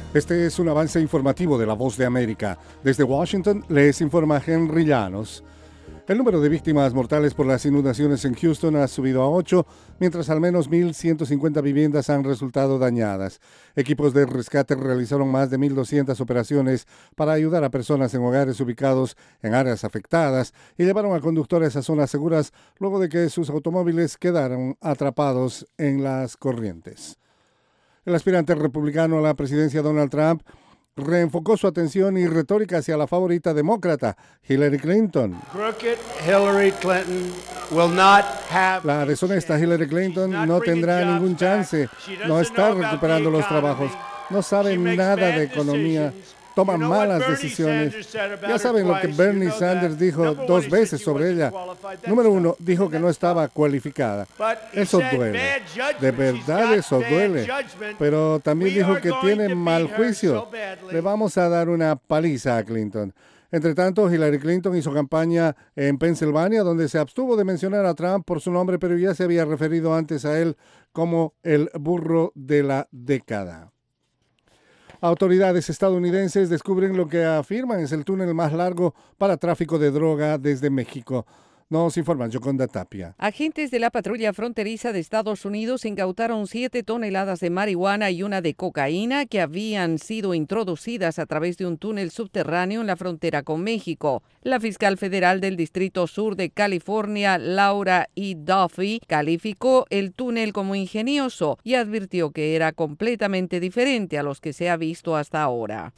Este es un avance informativo de La Voz de América. Desde Washington les informa Henry Llanos. El número de víctimas mortales por las inundaciones en Houston ha subido a 8, mientras al menos 1.150 viviendas han resultado dañadas. Equipos de rescate realizaron más de 1.200 operaciones para ayudar a personas en hogares ubicados en áreas afectadas y llevaron a conductores a zonas seguras luego de que sus automóviles quedaron atrapados en las corrientes. El aspirante republicano a la presidencia Donald Trump reenfocó su atención y retórica hacia la favorita demócrata, Hillary Clinton. La deshonesta Hillary Clinton no tendrá ningún chance, no está recuperando los trabajos, no sabe nada de economía, toma malas decisiones. Ya saben lo que Bernie Sanders dijo 2 veces sobre ella. Número 1, dijo que no estaba cualificada. Eso duele, de verdad eso duele. Pero también dijo que tiene mal juicio. Le vamos a dar una paliza a Clinton. Entre tanto, Hillary Clinton hizo campaña en Pensilvania, donde se abstuvo de mencionar a Trump por su nombre, pero ya se había referido antes a él como el burro de la década. Autoridades estadounidenses descubren lo que afirman es el túnel más largo para tráfico de droga desde México. Nos informa Yoconda Tapia. Agentes de la patrulla fronteriza de Estados Unidos incautaron 7 toneladas de marihuana y 1 de cocaína que habían sido introducidas a través de un túnel subterráneo en la frontera con México. La fiscal federal del Distrito Sur de California, Laura E. Duffy, calificó el túnel como ingenioso y advirtió que era completamente diferente a los que se ha visto hasta ahora.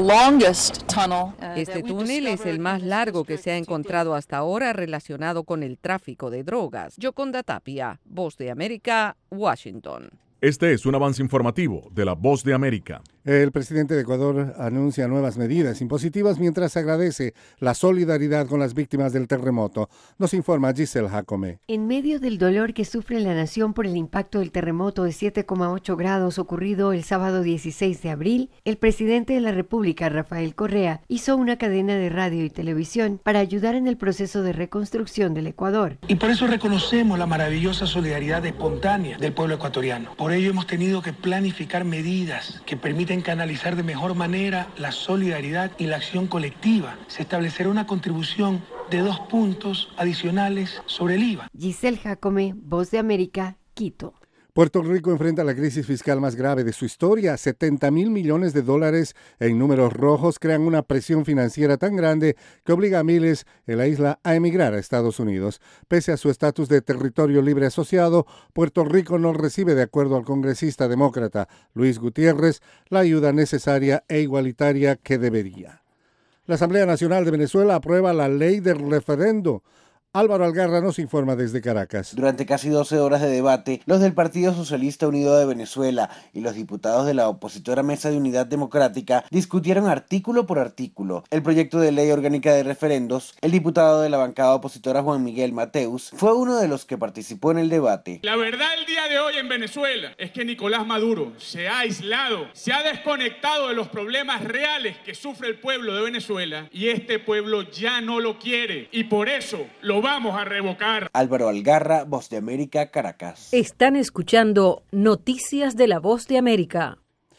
Este túnel es el más largo que se ha encontrado hasta ahora relacionado con el tráfico de drogas. Yoconda Tapia, Voz de América, Washington. Este es un avance informativo de La Voz de América. El presidente de Ecuador anuncia nuevas medidas impositivas mientras agradece la solidaridad con las víctimas del terremoto. Nos informa Giselle Jacome. En medio del dolor que sufre la nación por el impacto del terremoto de 7,8 grados ocurrido el sábado 16 de abril, el presidente de la República, Rafael Correa, hizo una cadena de radio y televisión para ayudar en el proceso de reconstrucción del Ecuador. Y por eso reconocemos la maravillosa solidaridad espontánea del pueblo ecuatoriano. Por ello hemos tenido que planificar medidas que permiten canalizar de mejor manera la solidaridad y la acción colectiva. Se establecerá una contribución de 2 puntos adicionales sobre el IVA. Giselle Jacome, Voz de América, Quito. Puerto Rico enfrenta la crisis fiscal más grave de su historia. 70,000 millones de dólares en números rojos crean una presión financiera tan grande que obliga a miles en la isla a emigrar a Estados Unidos. Pese a su estatus de territorio libre asociado, Puerto Rico no recibe, de acuerdo al congresista demócrata Luis Gutiérrez, la ayuda necesaria e igualitaria que debería. La Asamblea Nacional de Venezuela aprueba la ley del referendo. Álvaro Algarra nos informa desde Caracas. Durante casi 12 horas de debate, los del Partido Socialista Unido de Venezuela y los diputados de la opositora Mesa de Unidad Democrática discutieron artículo por artículo el proyecto de ley orgánica de referendos. El diputado de la bancada opositora Juan Miguel Mateus fue uno de los que participó en el debate. La verdad el día de hoy en Venezuela es que Nicolás Maduro se ha aislado, se ha desconectado de los problemas reales que sufre el pueblo de Venezuela y este pueblo ya no lo quiere y por eso lo vamos a revocar. Álvaro Algarra, Voz de América, Caracas. Están escuchando Noticias de la Voz de América.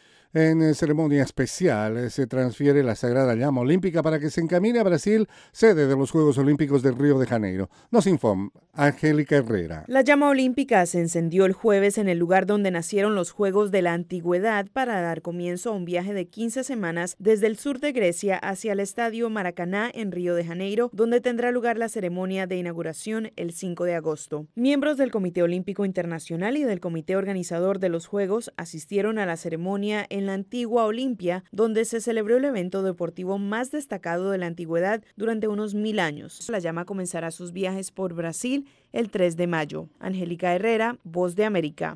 En ceremonia especial se transfiere la Sagrada Llama Olímpica para que se encamine a Brasil, sede de los Juegos Olímpicos de Río de Janeiro. Nos informa Angélica Herrera. La llama olímpica se encendió el jueves en el lugar donde nacieron los Juegos de la Antigüedad para dar comienzo a un viaje de 15 semanas desde el sur de Grecia hacia el Estadio Maracaná en Río de Janeiro, donde tendrá lugar la ceremonia de inauguración el 5 de agosto. Miembros del Comité Olímpico Internacional y del Comité Organizador de los Juegos asistieron a la ceremonia en la antigua Olimpia, donde se celebró el evento deportivo más destacado de la antigüedad durante unos 1000 años. La llama comenzará sus viajes por Brasil el 3 de mayo. Angélica Herrera, Voz de América.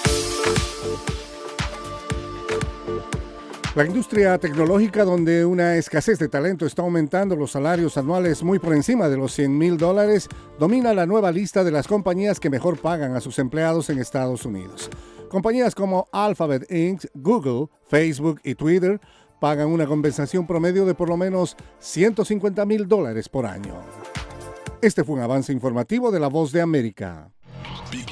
La industria tecnológica, donde una escasez de talento está aumentando los salarios anuales muy por encima de los $100,000, domina la nueva lista de las compañías que mejor pagan a sus empleados en Estados Unidos. Compañías como Alphabet Inc., Google, Facebook y Twitter pagan una compensación promedio de por lo menos $150,000 por año. Este fue un avance informativo de La Voz de América.